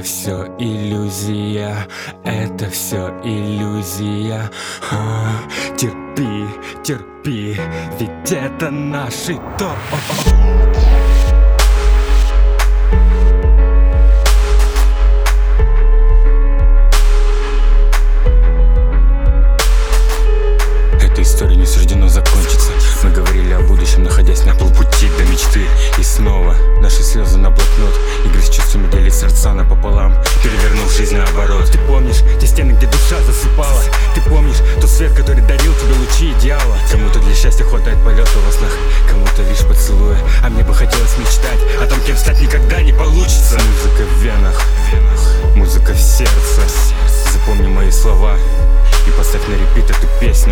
все иллюзия, это все иллюзия. Терпи, терпи, ведь это наш итог. Эта история не суждено закончиться. Мы говорили о будущем, находясь на полпути до мечты. И снова наши слезы на блокнот. Игры с чувствами делить сердца напополам, перевернув жизнь наоборот. Ты помнишь те стены, где душа засыпала? Ты помнишь тот свет, который дарил тебе лучи идеала? Кому-то для счастья хватает полета во снах, кому-то лишь поцелуя. А мне бы хотелось мечтать о том, кем стать никогда не получится. Музыка в венах, музыка в сердце. Запомни мои слова и поставь на репит эту песню.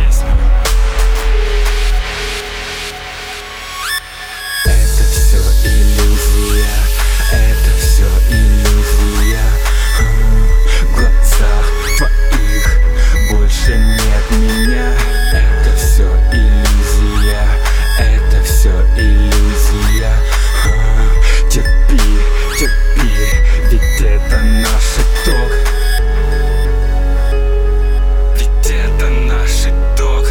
Это все иллюзия, это все иллюзия. В глазах твоих больше нет меня. Это все иллюзия, это все иллюзия. Терпи, терпи, ведь это наш итог. Ведь это наш итог.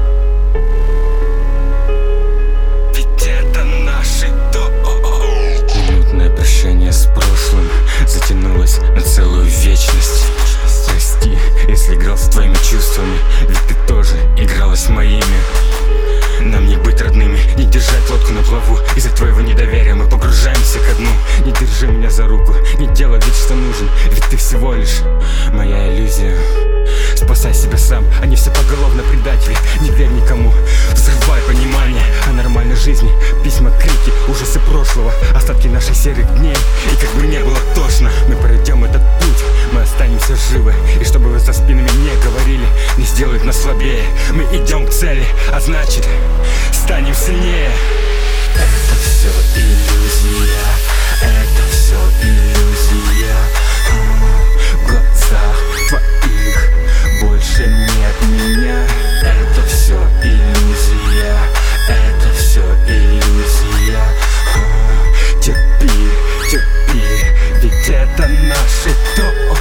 Ведь это наш итог. Минутное прощание с прошлым затянулось на целую вечность. Прости, если играл с твоими чувствами, ведь ты тоже игралась моими. Нам не быть родными, не держать лодку на плаву. Из-за твоего недоверия мы погружаемся ко дну. Не держи меня за руку, не делай вид, что нужен, ведь ты всего лишь моя иллюзия. Спасай себя сам, они все поголовно предатели. Не верь никому, взрывай понимание о нормальной жизни. Письма, крики, ужасы прошлого, остатки наших серых дней. И как бы не было тошно, мы пройдем этот путь, мы останемся живы. И чтобы вы за спинами не говорили, не сделает нас слабее. Мы идем к цели, а значит, станем сильнее. Это все иллюзия, это все иллюзия. В глазах твоих больше нет меня. Это все иллюзия, это все иллюзия. Терпи, терпи, ведь это наш итог.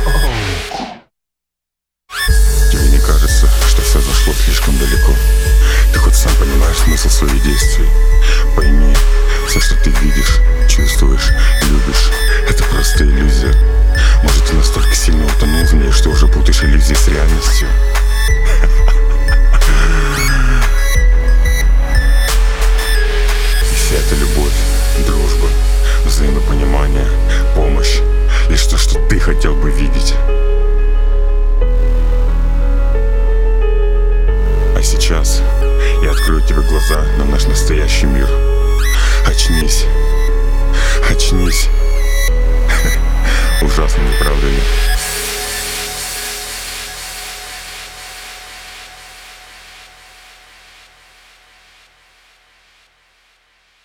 Тебе не кажется, что все зашло слишком далеко? Ты хоть сам понимаешь смысл своих действий? Пойми, все, что ты видишь, чувствуешь, любишь, это просто иллюзия. Может, ты настолько сильно утонул в ней, что уже путаешь иллюзии с реальностью. И вся эта любовь, дружба, взаимопонимание, помощь — лишь то, что ты хотел бы видеть. А сейчас я открою тебе глаза на наш настоящий мир. Очнись, очнись. Ужасно, не правда ли?